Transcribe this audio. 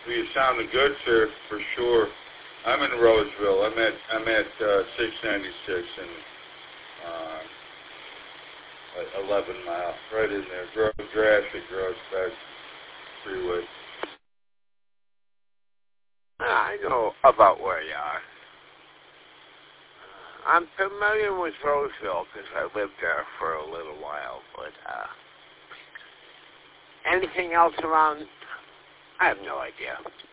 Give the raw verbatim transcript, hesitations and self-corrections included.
Well, you sounding good, sir, for sure. I'm in Roseville. I'm at I'm at uh, six ninety-six and uh, eleven mile, right in there. Gross Gratiot, Gross Beck Freeway. I know about where you are. I'm familiar with Roseville because I lived there for a little while, but uh, anything else around, I have no idea.